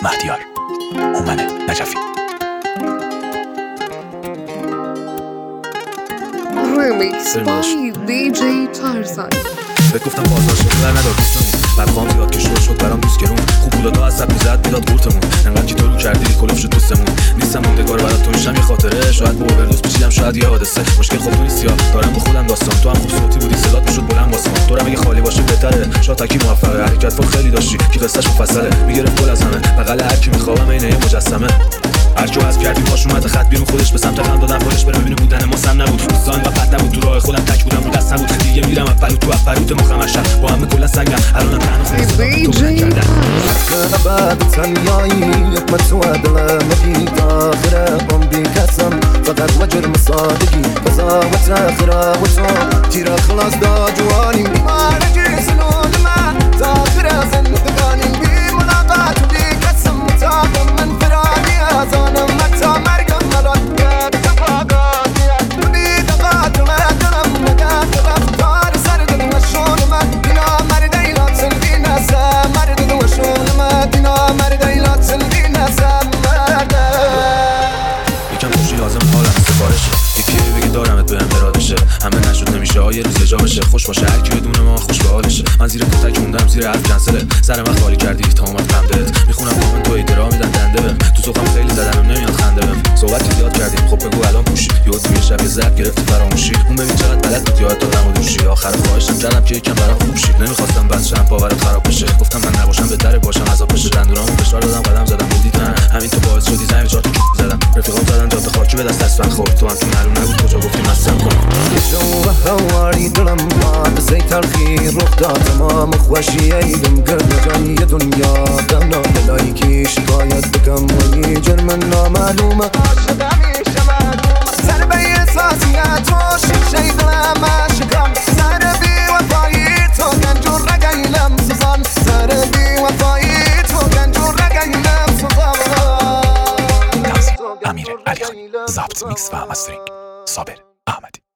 مهدیار هومن نجفی. Remix by DJ Tarzan. بهت گفتم بازار شد بر ندار دوستمون مقام زیاد که شد برام دوست گرون خوب بودا از سب میزد میداد قورتمون انقدر که تو رو کردی کلوف شد دوستمون نیستم موندگار برات تو میشم یه خاطره شاید با اووردوز پیچیدم شاید یه حادثه مشکل خب تو نیستی دارم با خودم داستان تو هم خوب صوتی بودی صدات میشد بلند واسه تو رو اگه خالی باشه بهتره شاید تکی موفقه حرکت فوق خیلی داشتی که قصهش مفصله میگرفت کل از همه بغل هر کی میخوام عین یه مجسمه هر کی از کردی باش اومد خط بیرون خودش به سمت هم دادن خودش بره ببینه بودن ما سم نبود دوستان و قد نبود تو راه خودم تک بودم رو دست نبود دیگه میرم اپلو تو اپلوت مخم با همه کلا سنگم الانم تنها خودم تو کردم بعد تنیایی متسود لمبي آخره قم بكسم فقط وجر مصادقي بزاوت آخره وصول تيرا خلاص دا جواني ما رجي سنون ما تاخره زندقاني بملاقات بكسم متاقم من فرادي أزانا متى مرقم مرقب تفاقاتي بدقات ما دلم مقاط الأفكار سرد المشون ما دينا مردي لا تسلقينا مرد وشون ما دينا مردي لا تسلقينا یکم خوشی لازم حالم سفارشه یکی بگه دارمت بهم ارادشه همه نشد نمیشه یه روز جا بشه خوش باشه هر کی بدون ما خوش به حالشه من زیر کتک موندم زیر حرف کنسله سر من خالی کردی تا اومد غمدت میخونم کامنت تو ایدرا میدن دنده بهم تو سوقم خیلی زدنم نمیاد خنده بهم صحبت زیاد کردیم خب بگو الان پوش یهو توی شب یه زب گرفتی فراموشی اون ببین چقدر بلد بود یاد دادم و دوشی آخر خواهشم کردم که یکم برام خوب شید نمیخواستم بچه‌ام باورت خراب بشه گفتم من نباشم بهتره باشم عذاب بشه دندونامو فشار دادم قدم زدم بودی تن همین تو باعث شدی زمین چهار تا زدم رفیقام زدن جاده خاکی به دست اسفند خورد تو هم تو معلوم نبود کجا گفتی مستم کن جو هواري دلم بعد زي ترخي رفضة تمام خوشي ايدم قرب جاي دنيا دمنا لايكي شكاية بكم ويجر منا معلومة شدامي شمالومة سربي اساسيات وش شي بلا ما شكرم سربي وفاي تو كان جور رقاي لم سزان سربي وفاي تو كان جور رقاي لم سزان امیر علیخانی ضبط میکس و مسترینگ صابر احمدی.